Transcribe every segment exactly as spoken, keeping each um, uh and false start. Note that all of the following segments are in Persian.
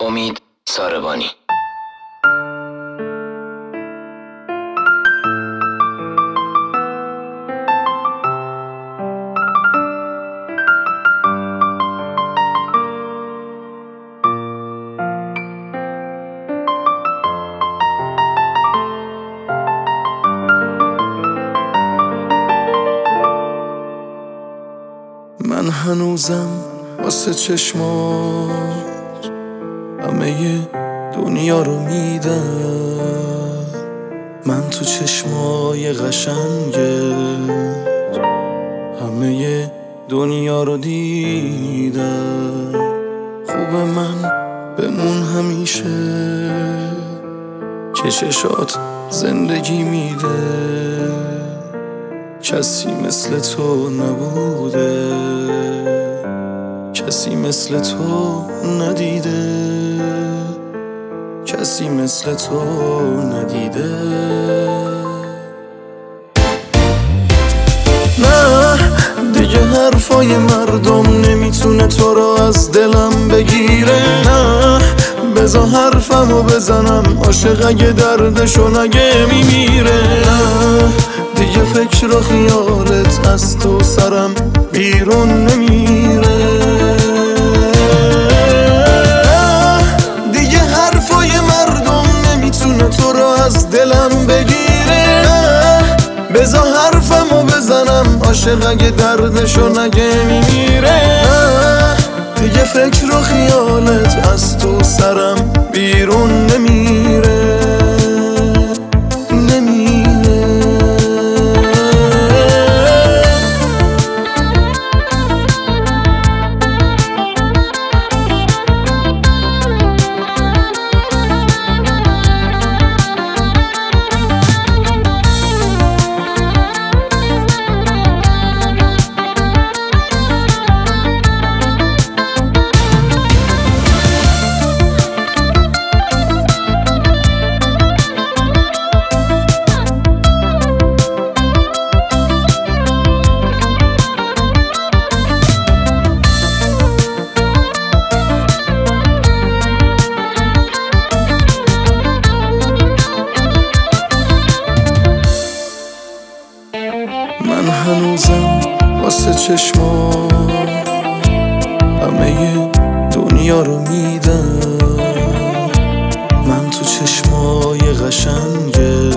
امید ساربانی. من هنوزم واسه چشمات همه دنیا رو میدم. من تو چشمای قشنگت همه دنیا رو دیدم. خوبه من بمون همیشه که چشات زندگی میده. کسی مثل تو نبوده، کسی مثل تو ندیده، کسی مثل تو ندیده. نه دیگه حرفای مردم نمیتونه تو رو از دلم بگیره. نه بذار حرفمو بزنم، عاشق اگه دردشو نگه میمیره. نه دیگه فکر و خیالت از تو سرم بیرون نمیره. دیگه حرفای مردم نمیتونه تو رو از دلم بگیره. بذار حرفمو بزنم، عاشق اگه دردشو نگه میمیره. دیگه فکر و خیالت از تو سرم بیرون نمیره. من هنوزم واسه چشمات همه دنیا رو میدم. من تو چشمای قشنگت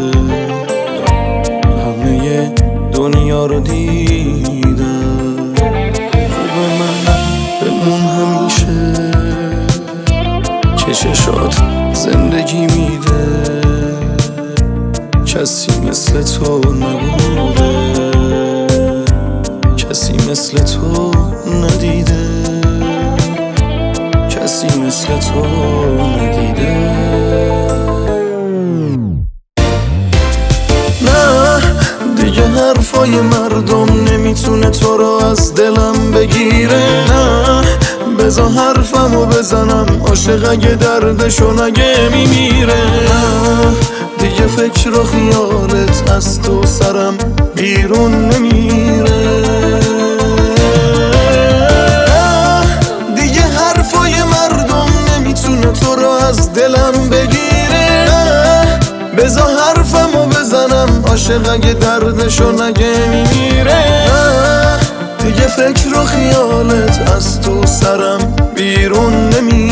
همه دنیا رو دیدم. خوبه من بمون همیشه که چشات زندگی میده. کسی مثل تو نبوده، کسی مثل تو ندیده، کسی مثل تو ندیده. نه دیگه حرفای مردم نمیتونه تو رو از دلم بگیره. نه بذار حرفمو بزنم، عاشق اگه دردشو نگه میمیره. دیگه فکر و خیالت از تو سرم بیرون نمیره. دیگه حرفای مردم نمیتونه تو رو از دلم بگیره. بذار حرفمو بزنم، عاشق اگه دردشو نگه میمیره. دیگه فکر و خیالت از تو سرم بیرون نمیره.